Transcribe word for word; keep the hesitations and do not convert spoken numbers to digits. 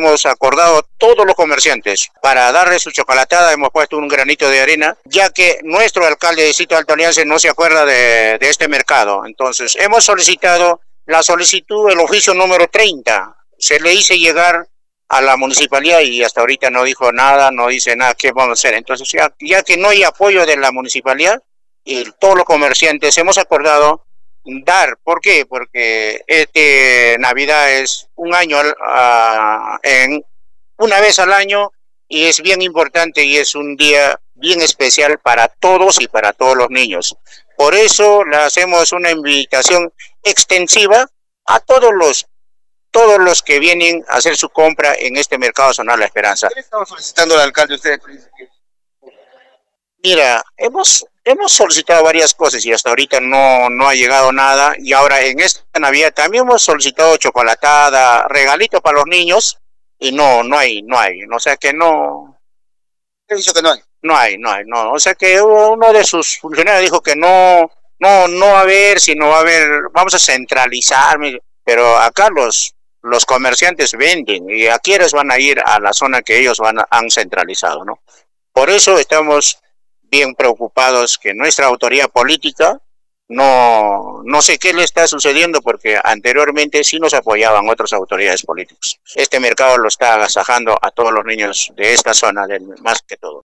hemos acordado todos los comerciantes para darle su chocolatada, hemos puesto un granito de arena, ya que nuestro alcalde de Distrito de Alto Alianza no se acuerda de, de este mercado. Entonces, hemos solicitado la solicitud, el oficio número treinta, se le hizo llegar a la municipalidad y hasta ahorita no dijo nada, no dice nada, ¿qué vamos a hacer? Entonces, ya, ya que no hay apoyo de la municipalidad, y todos los comerciantes hemos acordado dar. ¿Por qué? Porque este Navidad es un año, uh, en, una vez al año, y es bien importante y es un día bien especial para todos y para todos los niños. Por eso le hacemos una invitación extensiva a todos los todos los que vienen a hacer su compra en este mercado zonal La Esperanza. ¿Qué le estamos solicitando al alcalde ustedes? Mira, hemos hemos solicitado varias cosas y hasta ahorita no, no ha llegado nada. Y ahora en esta Navidad también hemos solicitado chocolatada, regalitos para los niños y no, no hay, no hay. O sea que no. ¿Qué dicho que no hay? No hay, no hay, no. O sea que uno de sus funcionarios dijo que no, no, no va a haber, sino va a haber, vamos a centralizar. Pero acá los los comerciantes venden y a quienes van a ir a la zona que ellos van a, han centralizado, ¿no? Por eso estamos bien preocupados que nuestra autoridad política no, no sé qué le está sucediendo, porque anteriormente sí nos apoyaban otras autoridades políticas. Este mercado lo está agasajando a todos los niños de esta zona, del, más que todo.